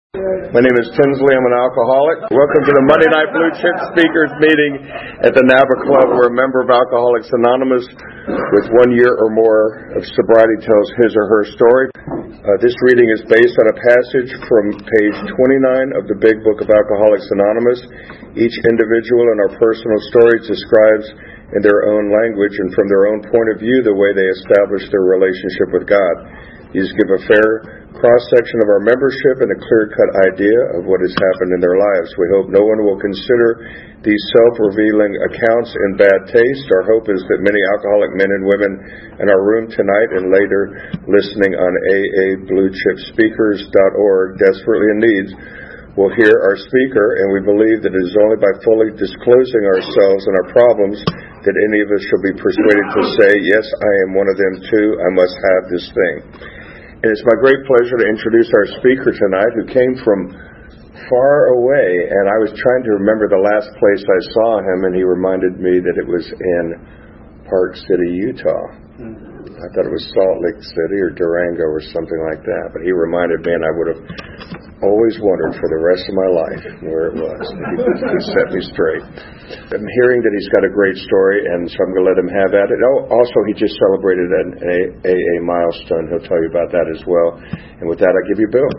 My name is Tinsley. I'm an alcoholic. Welcome to the Monday Night Blue Chip Speakers meeting at the NABA Club, where a member of Alcoholics Anonymous with 1 year or more of sobriety tells his or her story. This reading is based on a passage from page 29 of the Big Book of Alcoholics Anonymous. Each individual in our personal stories describes in their own language and from their own point of view the way they establish their relationship with God. These give a fair cross-section of our membership and a clear-cut idea of what has happened in their lives. We hope no one will consider these self-revealing accounts in bad taste. Our hope is that many alcoholic men and women in our room tonight and later listening on aabluechipspeakers.org, desperately in need, will hear our speaker, and we believe that it is only by fully disclosing ourselves and our problems that any of us shall be persuaded to say, yes, I am one of them too, I must have this thing. And it's my great pleasure to introduce our speaker tonight, who came from far away, and I was trying to remember the last place I saw him, and he reminded me that it was in Park City, Utah. I thought it was Salt Lake City or Durango or something like that, but he reminded me, and I would have always wondered for the rest of my life where it was. He set me straight. I'm hearing that he's got a great story, and so I'm going to let him have at it. Oh, also, he just celebrated an AA milestone. He'll tell you about that as well. And with that, I give you Bill.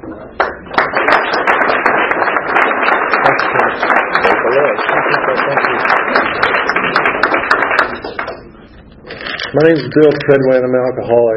My name is Bill Treadway, and I'm an alcoholic.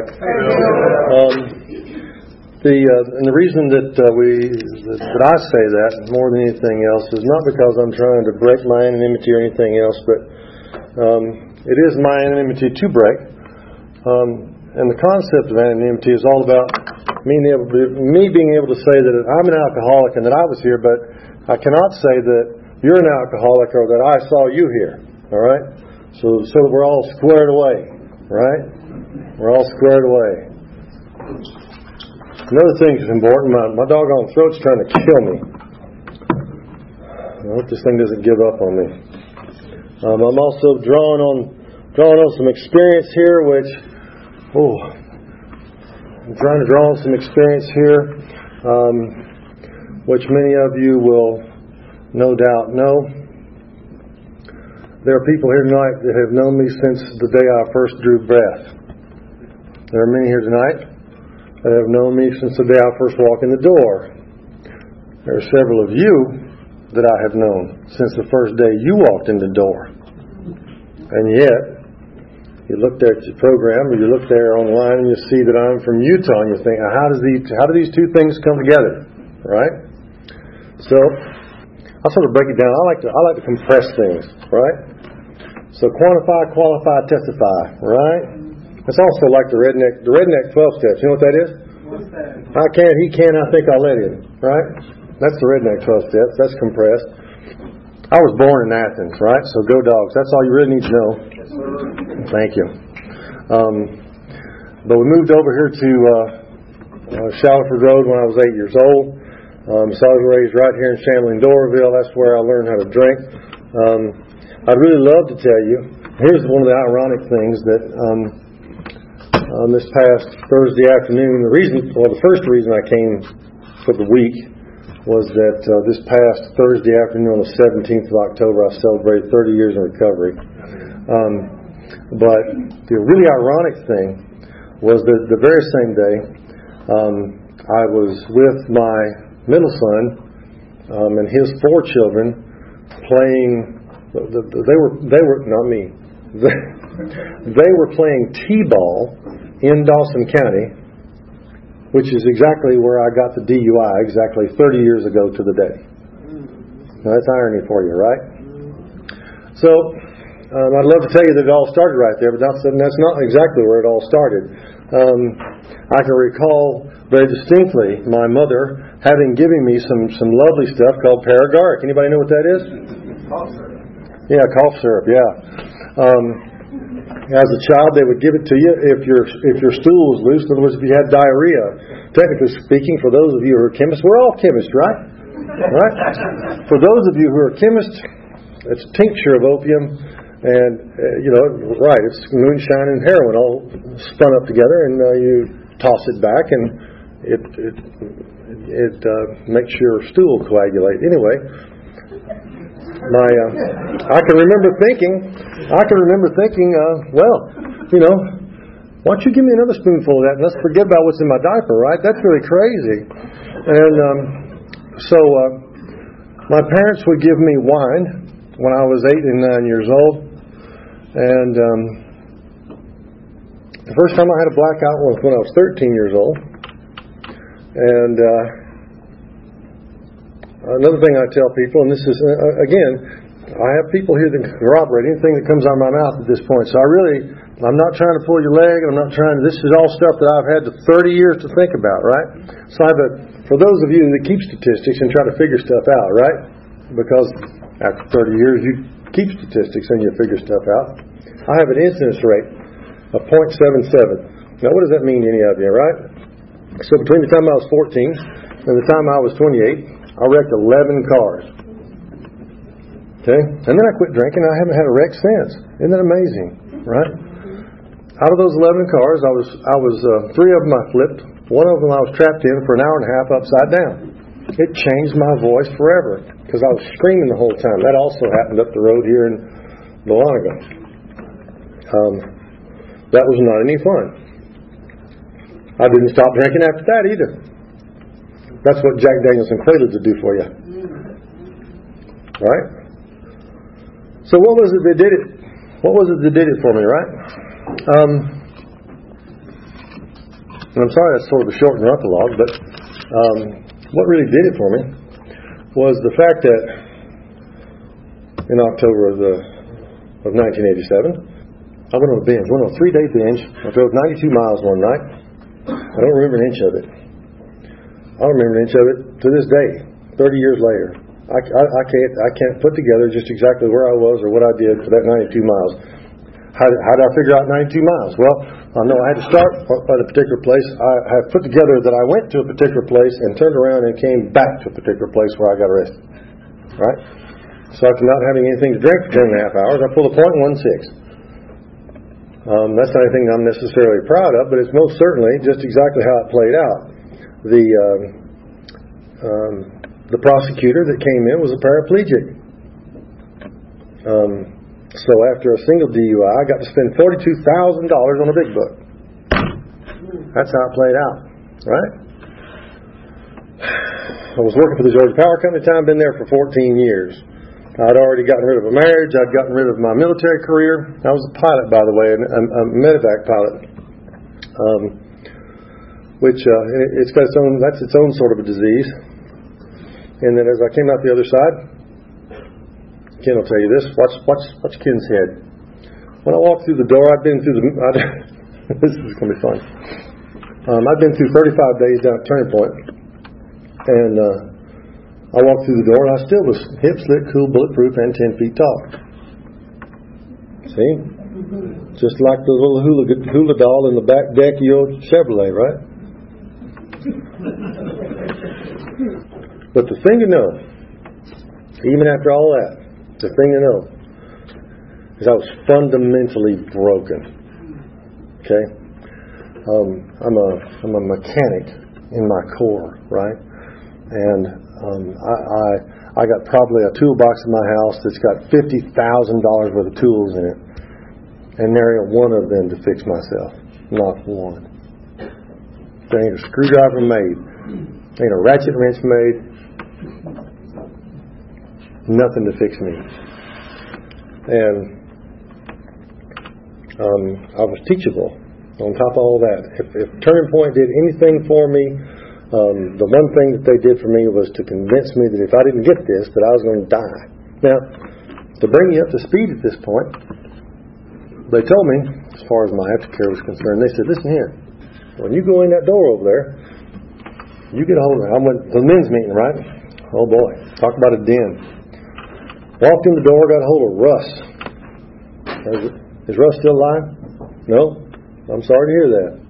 And the reason that I say that more than anything else is not because I'm trying to break my anonymity or anything else, but it is my anonymity to break. And the concept of anonymity is all about me being able to say that I'm an alcoholic and that I was here, but I cannot say that you're an alcoholic or that I saw you here. All right? So that we're all squared away. Right? We're all squared away. Another thing that's important, my doggone throat's trying to kill me. I hope this thing doesn't give up on me. I'm also drawing on some experience here, I'm trying to draw on some experience here, which many of you will no doubt know. There are people here tonight that have known me since the day I first drew breath. There are many here tonight that have known me since the day I first walked in the door. There are several of you that I have known since the first day you walked in the door. And yet, you look there at your program, or you look there online and you see that I'm from Utah, and you think, how do these two things come together? Right? So, I'll sort of break it down. I like to compress things, right? So quantify, qualify, testify, right? It's also like the redneck 12 steps. You know what that is? What's that? I can, he can, I think I'll let him, right? That's the redneck 12 steps. That's compressed. I was born in Athens, right? So go Dogs. That's all you really need to know. Yes, sir. Thank you. But we moved over here to Shallowford Road when I was 8 years old. So I was raised right here in Chamberlain, Doraville. That's where I learned how to drink. I'd really love to tell you, here's one of the ironic things that this past Thursday afternoon, the first reason I came for the week was that this past Thursday afternoon on the 17th of October, I celebrated 30 years in recovery. But the really ironic thing was that the very same day, I was with my middle son and his 4 children playing. They were not me. They were playing t-ball in Dawson County, which is exactly where I got the DUI exactly 30 years ago to the day. Now that's irony for you, right? So I'd love to tell you that it all started right there, but that's not exactly where it all started. I can recall very distinctly my mother having given me some lovely stuff called Paragaric. Anybody know what that is? Cough syrup. Yeah, cough syrup. Yeah. As a child, they would give it to you if your stool was loose. In other words, if you had diarrhea. Technically speaking, for those of you who are chemists, we're all chemists, right? Right. For those of you who are chemists, it's a tincture of opium, and right, it's moonshine and heroin all spun up together, and you toss it back, and it it makes your stool coagulate. Anyway, I can remember thinking, well, you know, why don't you give me another spoonful of that and let's forget about what's in my diaper, right? That's really crazy. And so my parents would give me wine when I was 8 and 9 years old. And the first time I had a blackout was when I was 13 years old. And another thing I tell people, and this is, again, I have people here that can corroborate anything that comes out of my mouth at this point. So I'm not trying to pull your leg. This is all stuff that I've had 30 years to think about, right? So for those of you that keep statistics and try to figure stuff out, right? Because after 30 years, you keep statistics and you figure stuff out. I have an incidence rate of 0.77. Now, what does that mean to any of you, right? So between the time I was 14 and the time I was 28, I wrecked 11 cars. Okay? And then I quit drinking. I haven't had a wreck since. Isn't that amazing? Right? Out of those 11 cars, I was 3 of them I flipped. 1 of them I was trapped in for an hour and a half upside down. It changed my voice forever because I was screaming the whole time. That also happened up the road here in Dahlonega. That was not any fun. I didn't stop drinking after that either. That's what Jack Daniels and Quaaludes would do for you. Right? So what was it that did it? What was it that did it for me, right? And I'm sorry that's sort of a short epilogue, but what really did it for me was the fact that in October of 1987, I went on a binge. Went on a 3-day binge. I drove 92 miles one night. I don't remember an inch of it. I don't remember an inch of it to this day, 30 years later. I can't put together just exactly where I was or what I did for that 92 miles. How did I figure out 92 miles? Well, I know I had to start at a particular place. I have put together that I went to a particular place and turned around and came back to a particular place where I got arrested. Right? So after not having anything to drink for 10.5 hours, I pulled a .16. That's not anything I'm necessarily proud of, but it's most certainly just exactly how it played out. The prosecutor that came in was a paraplegic. So after a single DUI, I got to spend $42,000 on a big book. That's how it played out, right? I was working for the Georgia Power Company at the time, been there for 14 years. I'd already gotten rid of a marriage. I'd gotten rid of my military career. I was a pilot, by the way, a medevac pilot, which it's got that's its own sort of a disease. And then as I came out the other side, Ken will tell you this. Watch Ken's head. When I walked through the door, this is going to be fun. I'd been through 35 days down at Turning Point, and I walked through the door, and I still was hip, slick, cool, bulletproof, and 10 feet tall. See? Just like the little hula doll in the back deck of your Chevrolet, right? But the thing to know, even after all that, the thing to know is I was fundamentally broken. Okay? I'm a mechanic in my core, right? And I got probably a toolbox in my house that's got $50,000 worth of tools in it, and there ain't one of them to fix myself. Not one. There ain't a screwdriver made. Ain't a ratchet wrench made. Nothing to fix me. And I was teachable on top of all that. If Turning Point did anything for me, the one thing that they did for me was to convince me that if I didn't get this, that I was going to die. Now, to bring you up to speed at this point, they told me, as far as my aftercare was concerned, they said, listen here, when you go in that door over there, you get a hold of it. I went to the men's meeting, right? Oh boy, talk about a den. Walked in the door, got a hold of Russ. Is Russ still alive? No? I'm sorry to hear that.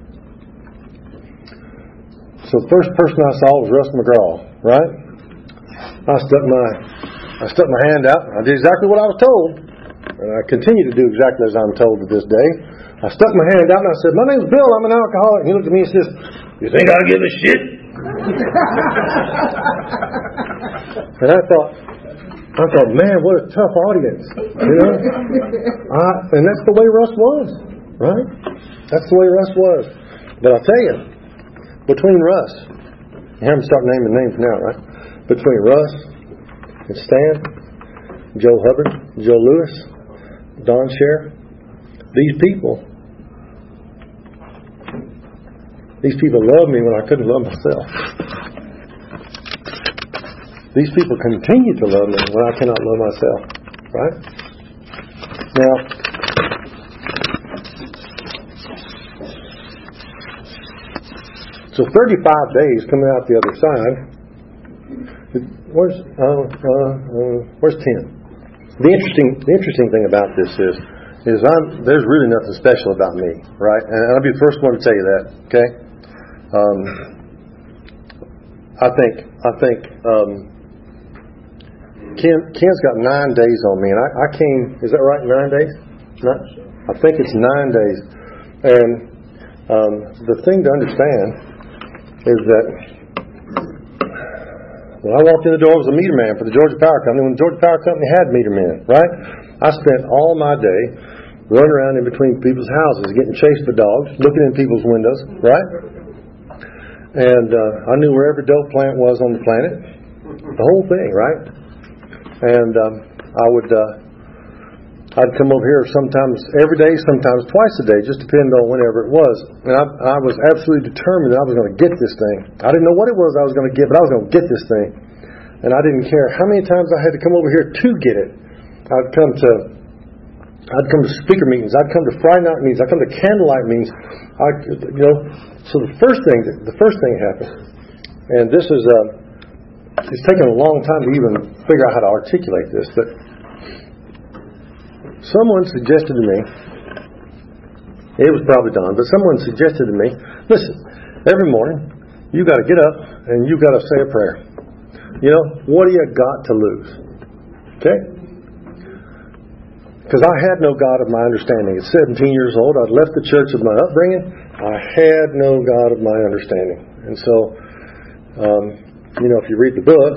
So the first person I saw was Russ McGraw, right? I stuck my hand out. I did exactly what I was told. And I continue to do exactly as I'm told to this day. I stuck my hand out and I said, my name's Bill, I'm an alcoholic. And he looked at me and says, you think I give a shit? And I thought, man, what a tough audience, you know. And that's the way Russ was, right? That's the way Russ was. But I'll tell you, between Russ, I'm starting naming names now, right? Between Russ and Stan, Joe Hubbard, Joe Lewis, Don Scher, these people loved me when I couldn't love myself. These people continue to love me when I cannot love myself. Right? Now, so 35 days coming out the other side. Where's 10? The interesting thing about this is there's really nothing special about me, right? And I'll be the first one to tell you that. Okay. I think Ken's got 9 days on me, and I came. Is that right? 9 days? I think it's 9 days. And the thing to understand is that when I walked in the door, I was a meter man for the Georgia Power Company. When the Georgia Power Company had meter men, right? I spent all my day running around in between people's houses, getting chased by dogs, looking in people's windows, right? And I knew where every dope plant was on the planet, the whole thing, right? And I'd come over here sometimes every day, sometimes twice a day, just depending on whenever it was. And I was absolutely determined that I was going to get this thing. I didn't know what it was I was going to get, but I was going to get this thing. And I didn't care how many times I had to come over here to get it. I'd come to speaker meetings. I'd come to Friday night meetings. I'd come to candlelight meetings. So the first thing happened, and this is it's taken a long time to even figure out how to articulate this, but someone suggested to me, it was probably Don, but someone suggested to me, listen, every morning you got to get up and you got to say a prayer. You know, what do you got to lose? Okay? Because I had no God of my understanding. At 17 years old, I'd left the church of my upbringing. I had no God of my understanding. And so, if you read the book,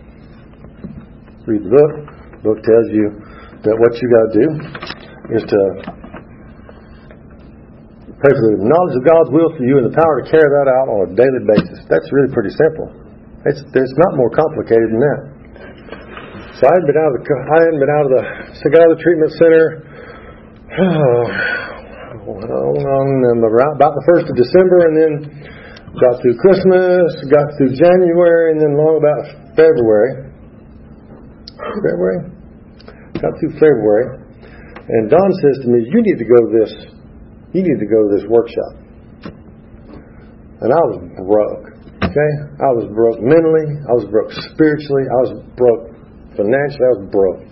the book tells you that what you got to do is to pray for the knowledge of God's will for you and the power to carry that out on a daily basis. That's really pretty simple. It's not more complicated than that. So I hadn't been out of the Sagala Treatment Center about the 1st of December, and then got through Christmas, got through January, and then long about February. Got through February, and Don says to me, "You need to go to this workshop." And I was broke. Okay, I was broke mentally. I was broke spiritually. I was broke financially. I was broke.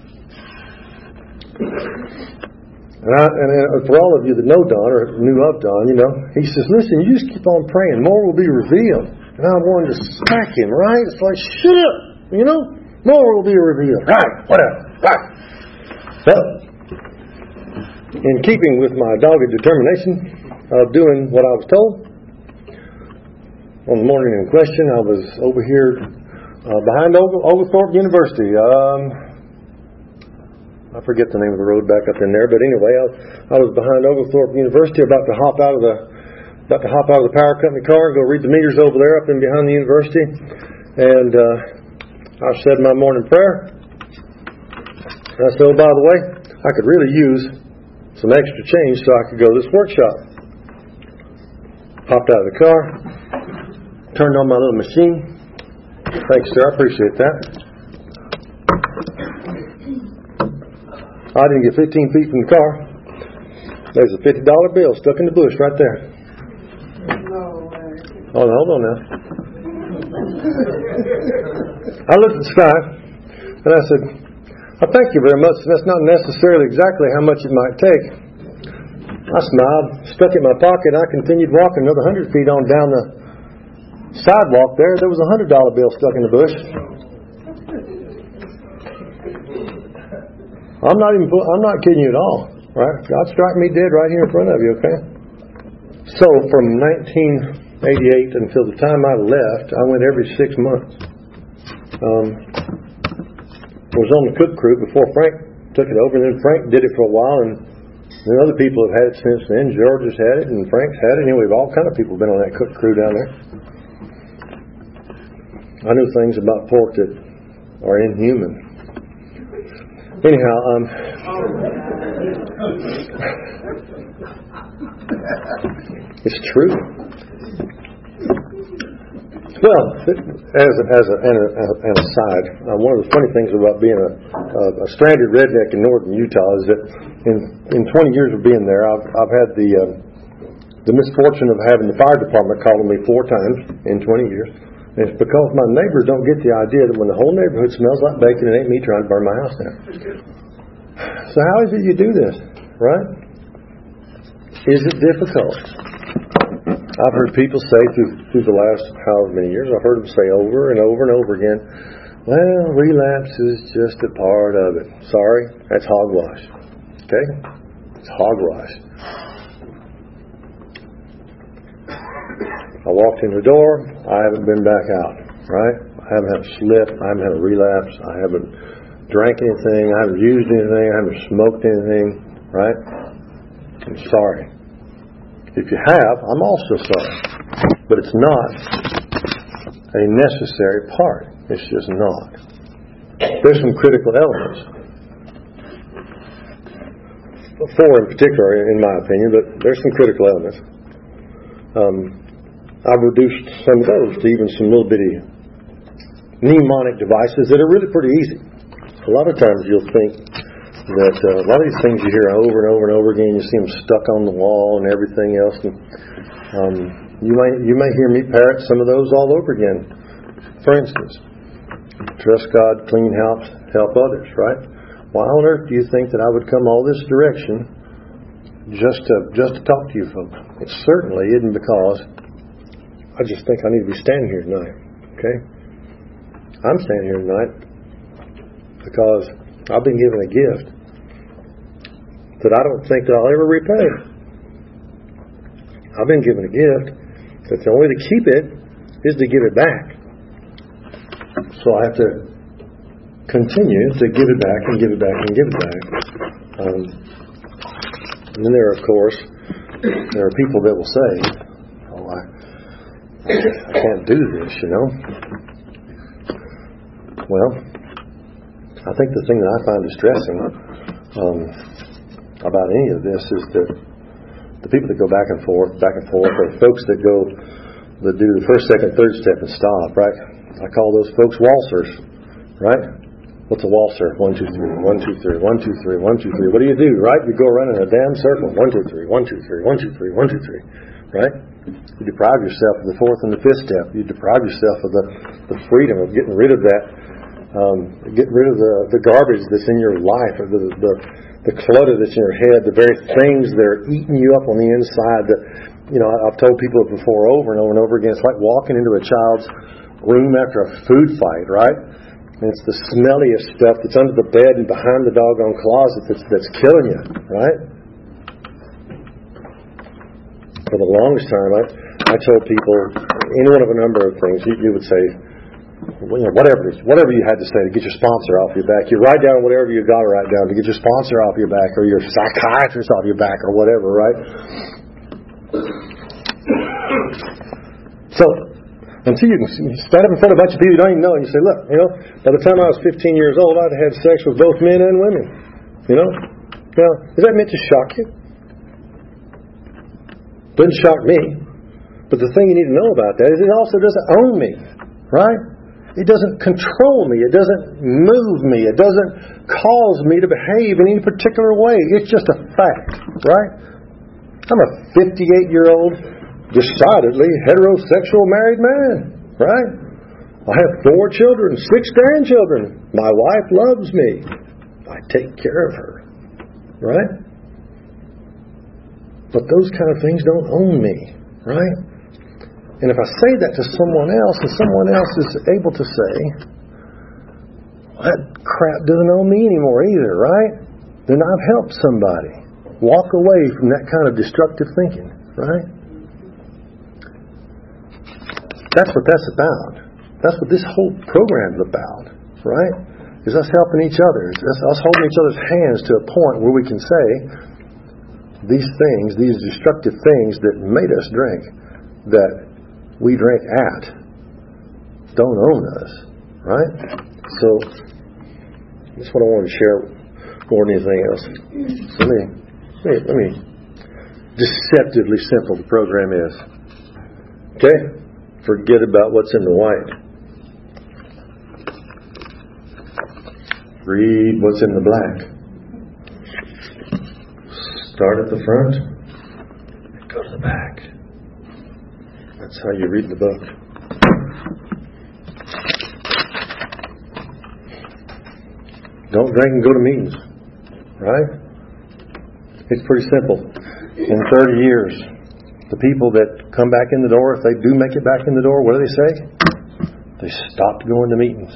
And for all of you that know Don or knew of Don, he says, "Listen, you just keep on praying. More will be revealed." And I wanted to smack him. Right? It's like, shut up. More will be revealed. Right? Whatever. Right? So, in keeping with my dogged determination of doing what I was told, on the morning in question, I was over here behind Oglethorpe University. I forget the name of the road back up in there, but anyway, I was behind Oglethorpe University, about to hop out of the power company car and go read the meters over there up in behind the university. And I said my morning prayer. And I said, "Oh, by the way, I could really use some extra change so I could go to this workshop." Hopped out of the car. Turned on my little machine. Thanks, sir. I appreciate that. I didn't get 15 feet from the car. There's a $50 bill stuck in the bush right there. Oh, hold on now. I looked at the sky and I said, "I thank you very much. That's not necessarily exactly how much it might take." I smiled, stuck it in my pocket, and I continued walking another 100 feet on down the sidewalk there. There was a $100 bill stuck in the bush. I'm not kidding you at all, right? God struck me dead right here in front of you, okay? So from 88 until the time I left, I went every 6 months. I was on the cook crew before Frank took it over, and then Frank did it for a while, and then other people have had it since then. George has had it, and Frank's had it. Anyway, all kind of people have been on that cook crew down there. I knew things about pork that are inhuman. Anyhow, it's true. Well, as an aside, one of the funny things about being a stranded redneck in northern Utah is that in 20 years of being there, I've had the misfortune of having the fire department calling me 4 times in 20 years. And it's because my neighbors don't get the idea that when the whole neighborhood smells like bacon, it ain't me trying to burn my house down. So how is it you do this, right? Is it difficult? I've heard people say through the last however many years, I've heard them say over and over and over again, well, relapse is just a part of it. Sorry, that's hogwash. Okay? It's hogwash. I walked in the door, I haven't been back out, right? I haven't had a slip, I haven't had a relapse, I haven't drank anything, I haven't used anything, I haven't smoked anything, right? I'm sorry. If you have, I'm also sorry. But it's not a necessary part. It's just not. There's some critical elements. 4 in particular, in my opinion, but there's some critical elements. I've reduced some of those to even some little bitty mnemonic devices that are really pretty easy. A lot of times you'll think that a lot of these things you hear over and over and over again, you see them stuck on the wall and everything else. And you may hear me parrot some of those all over again. For instance, trust God, clean house, help others, right? Why on earth do you think that I would come all this direction just to talk to you folks? It certainly isn't because I just think I need to be standing here tonight. Okay? I'm standing here tonight because I've been given a gift that I don't think that I'll ever repay. I've been given a gift that the only way to keep it is to give it back. So I have to continue to give it back and give it back and give it back. And then there are people that will say, oh, I can't do this, you know. Well, I think the thing that I find distressing about any of this is that the people that go back and forth, or folks that do the first, second, third step and stop, right? I call those folks waltzers, right? What's a waltzer? 1, 2, 3, 1, 2, 3, 1, 2, 3, 1, 2, 3. What do you do, right? You go around in a damn circle. 1, 2, 3, 1, 2, 3, 1, 2, 3, 1, 2, 3, right? You deprive yourself of the fourth and the fifth step. You deprive yourself of the freedom of getting rid of that, getting rid of the garbage that's in your life, or the clutter that's in your head, the very things that are eating you up on the inside. I've told people before over and over and over again, it's like walking into a child's room after a food fight, right? And it's the smelliest stuff that's under the bed and behind the doggone closet that's killing you, right? For the longest time, I told people, any one of a number of things, you would say, whatever you had to say to get your sponsor off your back. You write down whatever you got to write down to get your sponsor off your back, or your psychiatrist off your back, or whatever, right? So, until you can stand up in front of a bunch of people you don't even know, and you say, look, by the time I was 15 years old, I'd had sex with both men and women. Now, is that meant to shock you? Doesn't shock me. But the thing you need to know about that is it also doesn't own me, right? It doesn't control me. It doesn't move me. It doesn't cause me to behave in any particular way. It's just a fact, right? I'm a 58-year-old, decidedly heterosexual married man, right? I have 4 children, 6 grandchildren. My wife loves me. I take care of her, right? But those kind of things don't own me, right? And if I say that to someone else, and someone else is able to say, well, that crap doesn't own me anymore either, right? Then I've helped somebody walk away from that kind of destructive thinking, right? That's what that's about. That's what this whole program is about, right? Is us helping each other. It's us holding each other's hands to a point where we can say, these things, these destructive things that made us drink, that we drank at, don't own us, right? So, that's what I wanted to share more than anything else. So let me deceptively simple the program is. Okay? Forget about what's in the white. Read what's in the black. Start at the front and go to the back. That's how you read the book. Don't drink and go to meetings. Right? It's pretty simple. In 30 years, the people that come back in the door, if they do make it back in the door, what do they say? They stopped going to meetings.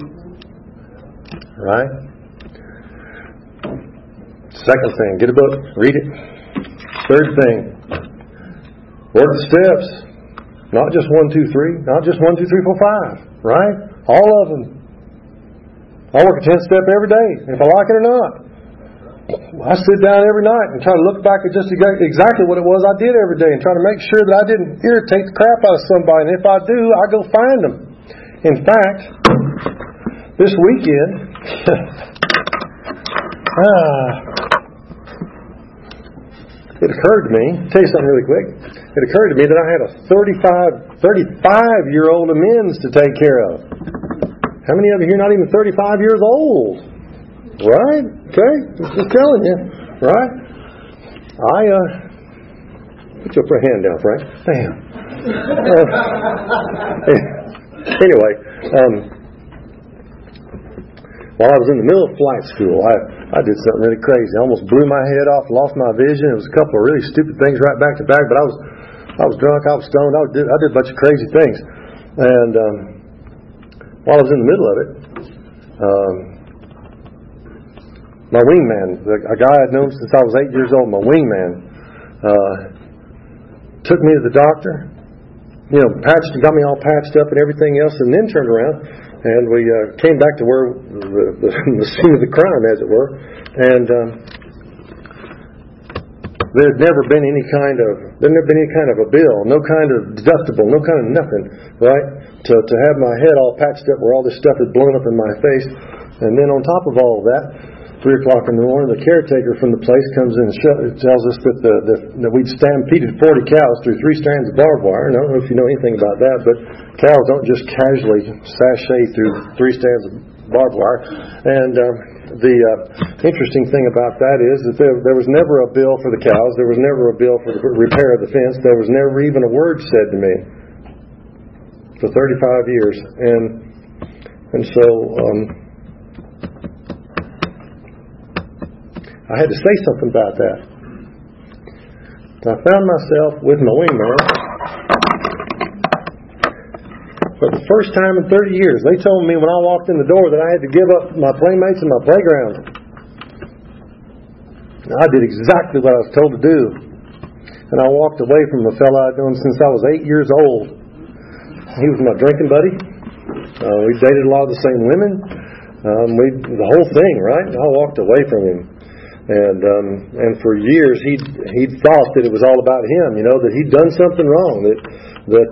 Right? Second thing, get a book, read it. Third thing, work the steps. Not just 1, 2, 3. Not just 1, 2, 3, 4, 5. Right? All of them. I work a 10-step every day, if I like it or not. I sit down every night and try to look back at just exactly what it was I did every day and try to make sure that I didn't irritate the crap out of somebody. And if I do, I go find them. In fact, this weekend, it occurred to me, I'll tell you something really quick. It occurred to me that I had a 35-year-old amends to take care of. How many of you here are not even 35 years old? Right? Okay? Just telling you. Right? Put your hand down, Frank. Bam. Anyway, while I was in the middle of flight school, I did something really crazy. I almost blew my head off, lost my vision. It was a couple of really stupid things right back to back, but I was drunk, I was stoned, I did a bunch of crazy things. And while I was in the middle of it, my wingman, a guy I'd known since I was 8 years old, my wingman, took me to the doctor, got me all patched up and everything else, and then turned around and we came back to where the scene of the crime, as it were, and there had never been any kind of a bill, no kind of deductible, no kind of nothing, right? To have my head all patched up where all this stuff had blown up in my face, and then on top of all of that, 3 o'clock in the morning, the caretaker from the place comes in and tells us that we'd stampeded 40 cows through 3 strands of barbed wire. And I don't know if you know anything about that, but cows don't just casually sashay through 3 strands of barbed wire. And the interesting thing about that is that there was never a bill for the cows. There was never a bill for the repair of the fence. There was never even a word said to me for 35 years. And so I had to say something about that. I found myself with my wingman. For the first time in 30 years, they told me when I walked in the door that I had to give up my playmates and my playground. I did exactly what I was told to do. And I walked away from a fellow I'd known since I was 8 years old. He was my drinking buddy. We dated a lot of the same women. The whole thing, right? I walked away from him. And for years he'd thought that it was all about him, that he'd done something wrong, that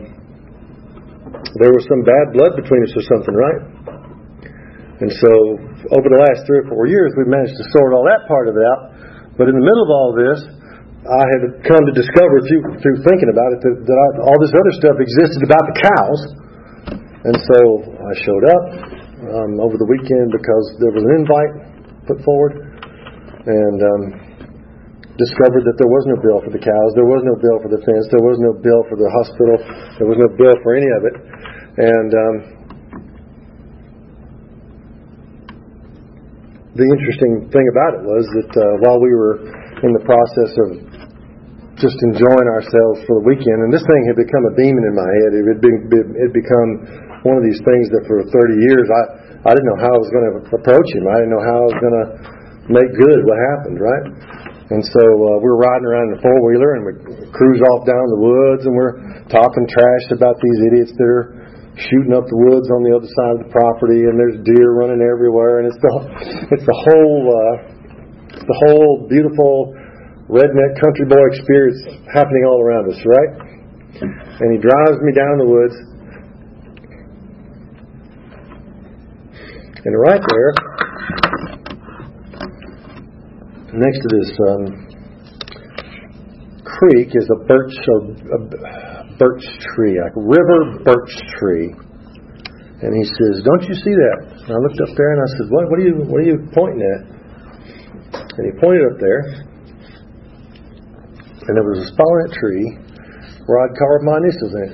there was some bad blood between us or something, right? And so over the last 3 or 4 years we've managed to sort all that part of it out. But in the middle of all this, I had come to discover through thinking about it that all this other stuff existed about the cows. And so I showed up over the weekend because there was an invite put forward. And discovered that there was no bill for the cows, there was no bill for the fence, there was no bill for the hospital, there was no bill for any of it. And the interesting thing about it was that while we were in the process of just enjoying ourselves for the weekend, and this thing had become a demon in my head, it had become one of these things that for 30 years I didn't know how I was going to approach him. I didn't know how I was going to make good what happened, right? And so we're riding around in the four-wheeler, and we cruise off down the woods, and we're talking trash about these idiots that are shooting up the woods on the other side of the property, and there's deer running everywhere, and it's the whole beautiful redneck country boy experience happening all around us, right? And he drives me down the woods, and right there, next to this creek, is a birch tree, like a river birch tree. And he says, "Don't you see that?" And I looked up there and I said, "What are you pointing at?" And he pointed up there, and there was a spot on that tree where I'd carved my initials in it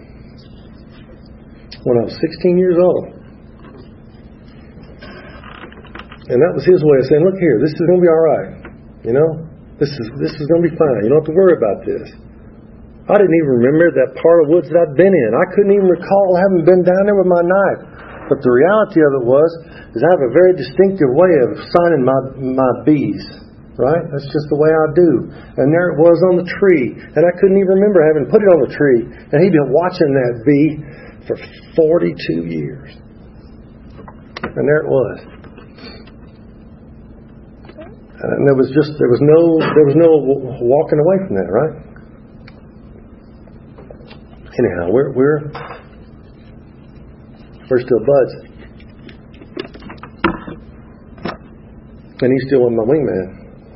when I was 16 years old. And that was his way of saying, "Look here, this is going to be all right. You know, this is going to be fine. You don't have to worry about this." I didn't even remember that part of the woods that I'd been in. I couldn't even recall having been down there with my knife. But the reality of it is I have a very distinctive way of signing my B's. Right? That's just the way I do. And there it was on the tree. And I couldn't even remember having put it on the tree. And he'd been watching that B for 42 years. And there it was. And there was no walking away from that, right? Anyhow, we're still buds, and he's still my wingman.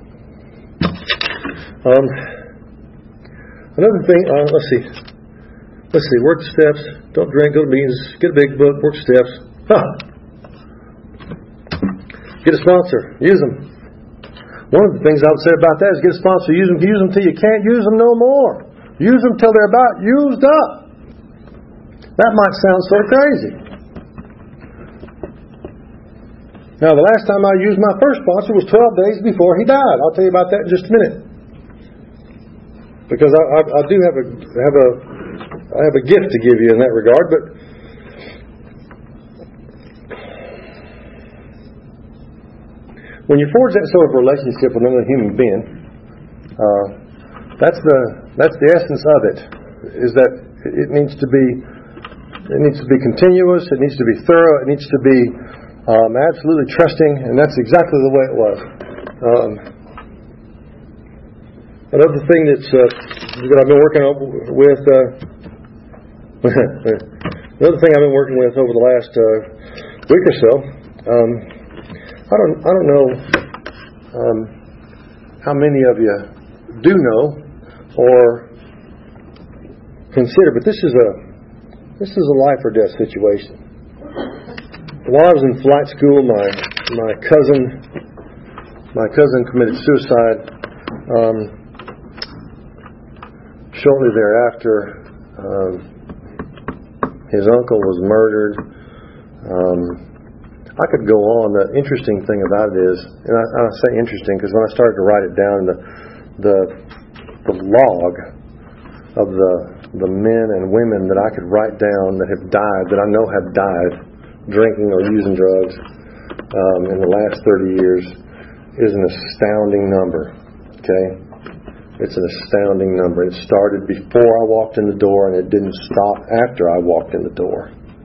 Another thing, let's see. Work the steps. Don't drink. Go to meetings. Get a big book. Work the steps. Get a sponsor. Use them. One of the things I would say about that is get a sponsor. Use them till you can't use them no more. Use them till they're about used up. That might sound sort of crazy. Now, the last time I used my first sponsor was 12 days before he died. I'll tell you about that in just a minute. Because I do have a gift to give you in that regard, but when you forge that sort of relationship with another human being, that's the essence of it. Is that it needs to be continuous. It needs to be thorough. It needs to be absolutely trusting, and that's exactly the way it was. Another thing that I've been working with. Another thing I've been working with over the last week or so. I don't know how many of you do know or consider, but this is a life or death situation. While I was in flight school, my cousin committed suicide. Shortly thereafter, his uncle was murdered. I could go on. The interesting thing about it is, and I say interesting because when I started to write it down, the log of the men and women that I could write down that have died, that I know have died drinking or using drugs in the last 30 years is an astounding number. Okay? It's an astounding number. It started before I walked in the door, and it didn't stop after I walked in the door.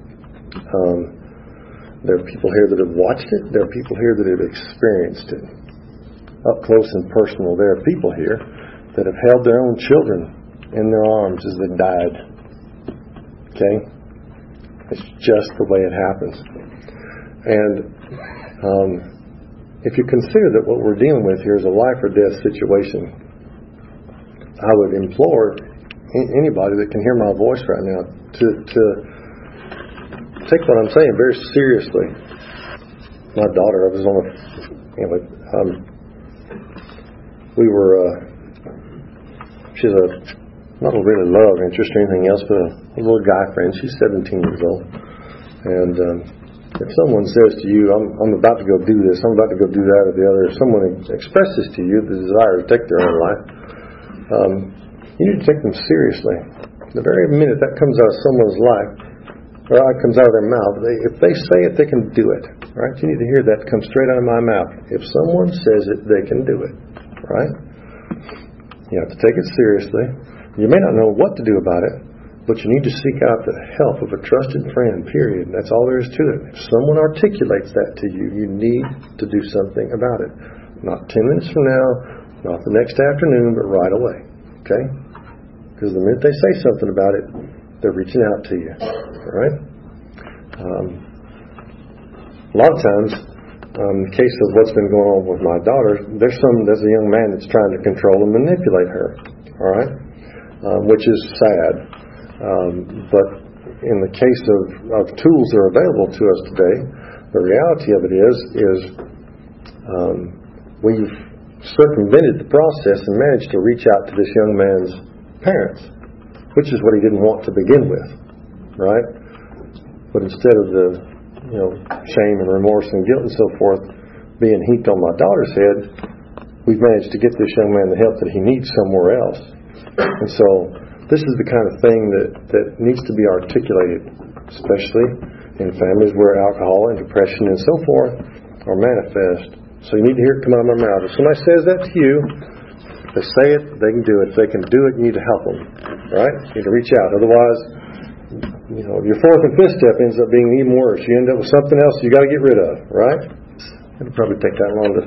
There are people here that have watched it. There are people here that have experienced it up close and personal. There are people here that have held their own children in their arms as they died. Okay? It's just the way it happens. And if you consider that what we're dealing with here is a life or death situation, I would implore anybody that can hear my voice right now to take what I'm saying very seriously. My daughter, I was on she's not a really love interest or anything else, but a little guy friend. She's 17 years old. And if someone says to you, I'm about to go do this, I'm about to go do that or the other, if someone expresses to you the desire to take their own life, you need to take them seriously. The very minute that comes out of someone's life, or it comes out of their mouth, if they say it, they can do it. Right? You need to hear that come straight out of my mouth. If someone says it, they can do it. right? You have to take it seriously. You may not know what to do about it, but you need to seek out the help of a trusted friend, period. That's all there is to it. If someone articulates that to you, you need to do something about it. Not 10 minutes from now, not the next afternoon, but right away. Okay? Because the minute they say something about it, they're reaching out to you. All right? A lot of times, in the case of what's been going on with my daughter, there's a young man that's trying to control and manipulate her. All right? Which is sad. But in the case of tools that are available to us today, the reality of it is we've circumvented the process and managed to reach out to this young man's parents, which is what he didn't want to begin with, right? But instead of the shame and remorse and guilt and so forth being heaped on my daughter's head, we've managed to get this young man the help that he needs somewhere else. And so this is the kind of thing that needs to be articulated, especially in families where alcohol and depression and so forth are manifest. So you need to hear it come out of my mouth. If somebody says that to you, if they say it, they can do it. If they can do it, you need to help them. Right? You need to reach out. Otherwise, your fourth and fifth step ends up being even worse. You end up with something else you got to get rid of. Right? It'll probably take that long to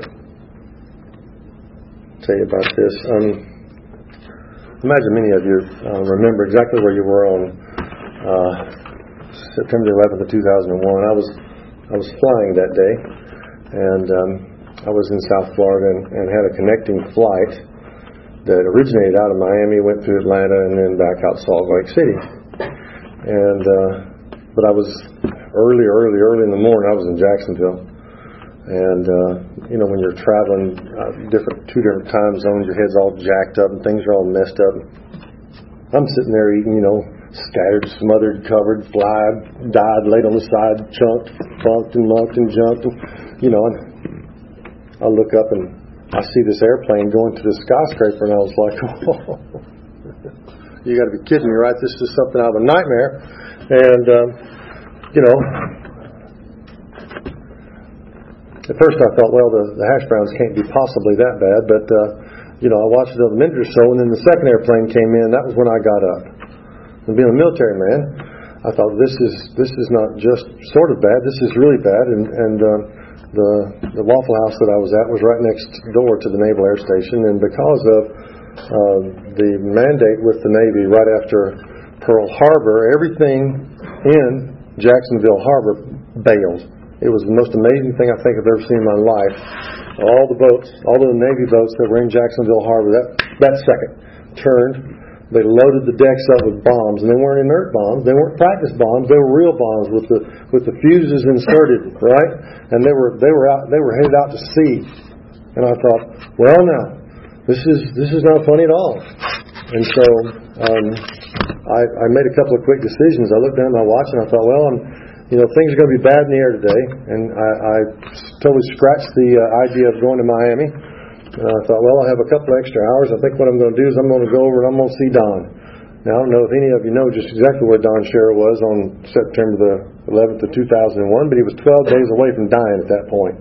tell you about this. Imagine many of you remember exactly where you were on September 11th of 2001. I was flying that day, and I was in South Florida and had a connecting flight that originated out of Miami, went through Atlanta, and then back out Salt Lake City. And but I was early in the morning. I was in Jacksonville, and when you're traveling two different time zones, your head's all jacked up and things are all messed up. I'm sitting there eating, scattered, smothered, covered, flied, died, laid on the side, chunked, funked and mucked and jumped. I look up and I see this airplane going to the skyscraper, and I was like, oh, you got to be kidding me, right? This is something out of a nightmare. And, at first I thought, well, the hash browns can't be possibly that bad, but, I watched it another minute or so, and then the second airplane came in. That was when I got up. And being a military man, I thought, this is not just sort of bad, this is really bad, and the Waffle House that I was at was right next door to the Naval Air Station, and because of the mandate with the Navy right after Pearl Harbor, everything in Jacksonville Harbor bailed. It was the most amazing thing I think I've ever seen in my life. All the Navy boats that were in Jacksonville Harbor that second turned. They loaded the decks up with bombs, and they weren't inert bombs. They weren't practice bombs. They were real bombs with the fuses inserted, right? And they were headed out to sea. And I thought, well, now this is not funny at all. And so I made a couple of quick decisions. I looked down at my watch and I thought, well, things are going to be bad in the air today. And I totally scratched the idea of going to Miami. And I thought, well, I have a couple of extra hours. I think what I'm going to do is I'm going to go over and I'm going to see Don. Now, I don't know if any of you know just exactly where Don Sherrill was on September the 11th of 2001, but he was 12 days away from dying at that point.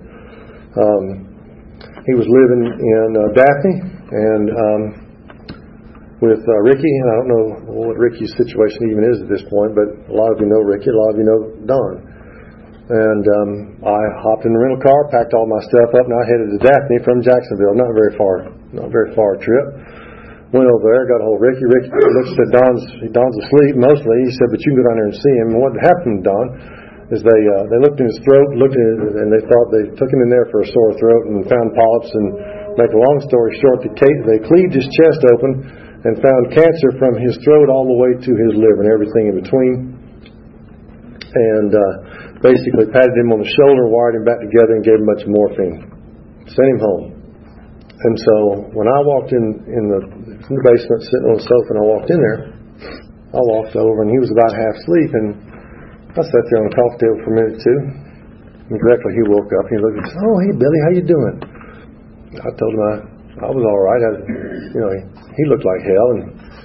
He was living in Daphne and with Ricky. And I don't know what Ricky's situation even is at this point, but a lot of you know Ricky, a lot of you know Don. And I hopped in the rental car, packed all my stuff up, and I headed to Daphne from Jacksonville. Not a very far trip. Went over there, got a hold of Ricky. Ricky looks at Don's asleep mostly. He said, but you can go down there and see him. And what happened to Don is they looked in his throat, and they thought they took him in there for a sore throat and found polyps. And make a long story short, they cleaved his chest open and found cancer from his throat all the way to his liver and everything in between. And basically patted him on the shoulder, wired him back together, and gave him a bunch of morphine. Sent him home. And so when I walked in the basement, sitting on the sofa, and I walked in there, I walked over, and he was about half asleep, and I sat there on the coffee table for a minute or two. And directly he woke up, and he looked and said, oh, hey, Billy, how you doing? I told him I was all right. He looked like hell, and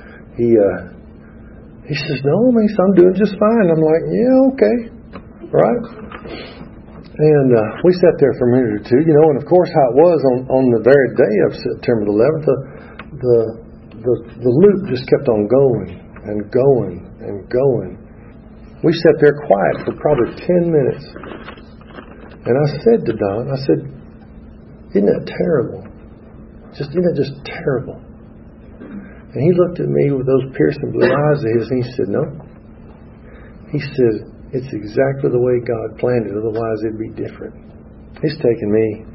he says, no, man, I'm doing just fine. I'm like, yeah, okay. Right? And we sat there for a minute or two, and of course how it was on the very day of September 11th, the loop just kept on going and going and going. We sat there quiet for probably 10 minutes. And I said to Don, I said, isn't that terrible? Isn't that just terrible? And he looked at me with those piercing blue eyes of his and he said, no. He said, it's exactly the way God planned it, otherwise it'd be different. It's taken me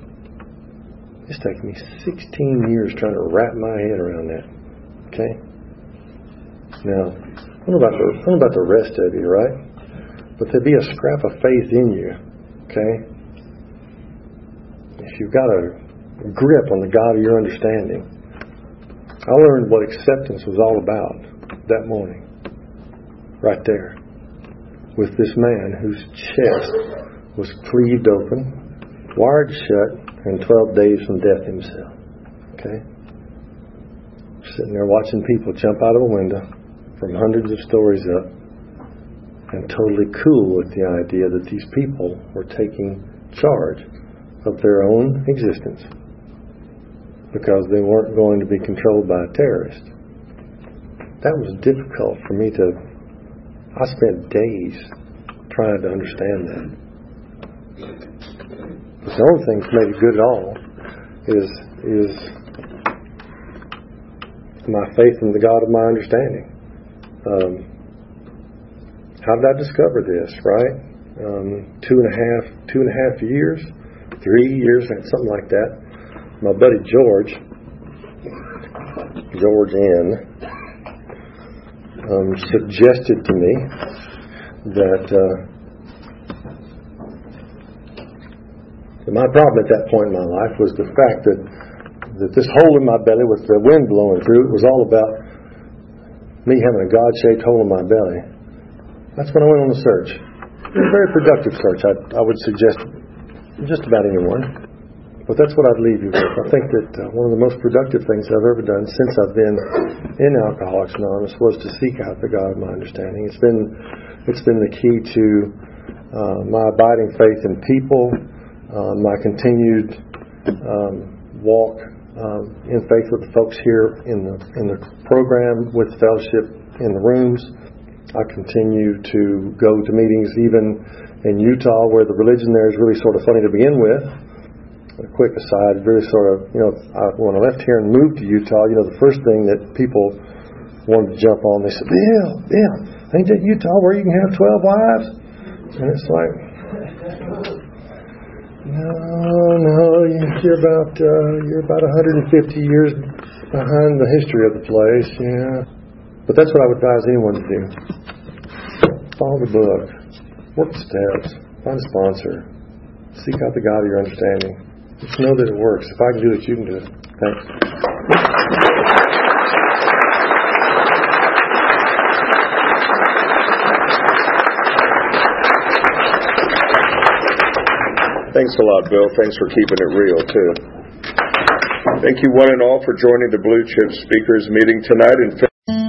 16 years trying to wrap my head around that. Okay? Now, I don't know about the rest of you, right? But there'd be a scrap of faith in you. Okay? If you've got a grip on the God of your understanding. I learned what acceptance was all about that morning. Right there. With this man whose chest was cleaved open, wired shut, and 12 days from death himself. Okay? Sitting there watching people jump out of a window from hundreds of stories up and totally cool with the idea that these people were taking charge of their own existence because they weren't going to be controlled by a terrorist. That was difficult for me to... I spent days trying to understand that. But the only thing that's made it good at all is my faith in the God of my understanding. How did I discover this, right? 2.5 years, 3 years, something like that. My buddy George N., suggested to me that my problem at that point in my life was the fact that this hole in my belly with the wind blowing through it was all about me having a God-shaped hole in my belly. That's when I went on the search. It was a very productive search, I would suggest just about anyone. But that's what I'd leave you with. I think that one of the most productive things I've ever done since I've been in Alcoholics Anonymous was to seek out the God of my understanding. It's been the key to my abiding faith in people, my continued walk in faith with the folks here in the program, with fellowship in the rooms. I continue to go to meetings even in Utah where the religion there is really sort of funny to begin with. A quick aside, really sort of, when I left here and moved to Utah, the first thing that people wanted to jump on, they said, Bill, ain't that Utah where you can have 12 wives? And it's like, no, you're about 150 years behind the history of the place, yeah. But that's what I would advise anyone to do. Follow the book, work the steps, find a sponsor, seek out the God of your understanding. Just know that it works. If I can do it, you can do it. Thanks. Thanks a lot, Bill. Thanks for keeping it real, too. Thank you one and all for joining the Blue Chip Speakers meeting tonight.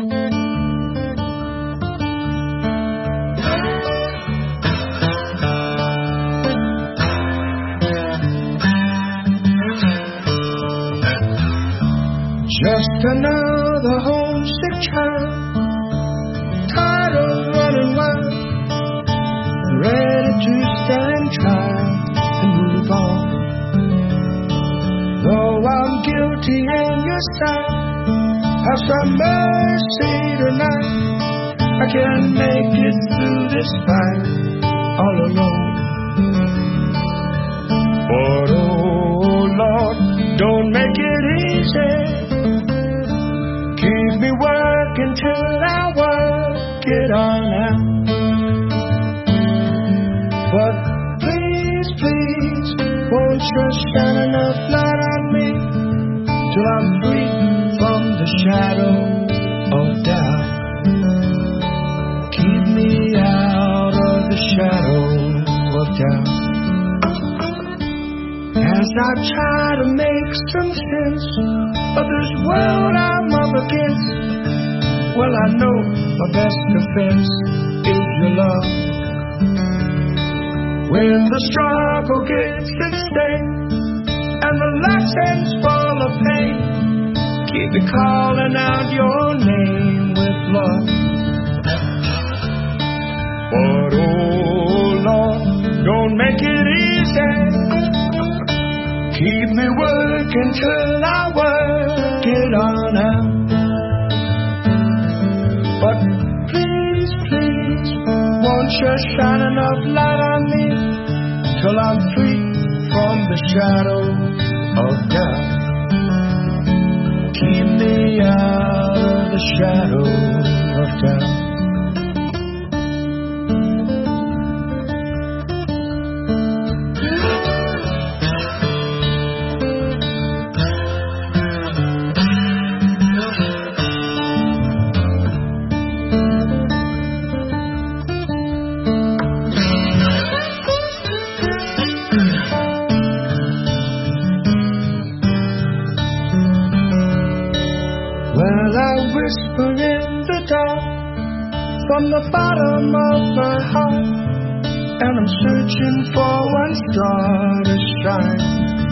Just another homesick child, tired of running wild, ready to stand trial and move on. Though I'm guilty in your sight, have some mercy tonight. I can't make it through this fight all alone. But oh Lord, don't make it easy. Keep me working till I work it all out. But please, won't you shine enough light on me till I'm free from the shadow of doubt. Keep me out of the shadow of doubt. As I try to make some sense of this world I'm up against, well, I know my best defense is your love. when the struggle gets at stake and the lessons full of pain, keep me calling out your name with love. But oh Lord, don't make it easy. Keep me working till I work it on out. But please, please, won't you shine enough light on me till I'm free from the shadow of doubt. Keep me out of the shadow of doubt. Well, I whisper in the dark from the bottom of my heart, and I'm searching for one star to shine.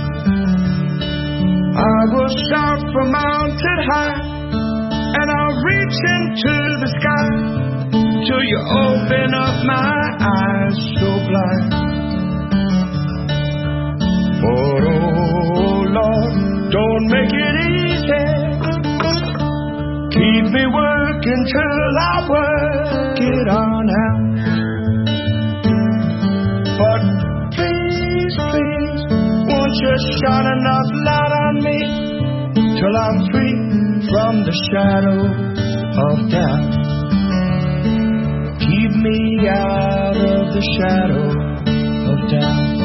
I will shout from mountain high, and I'll reach into the sky till you open up my eyes so blind. But oh Lord, don't make it easy. Keep me working till I work it on out. But please, please, won't you shine enough light on me till I'm free from the shadow of doubt. Keep me out of the shadow of doubt.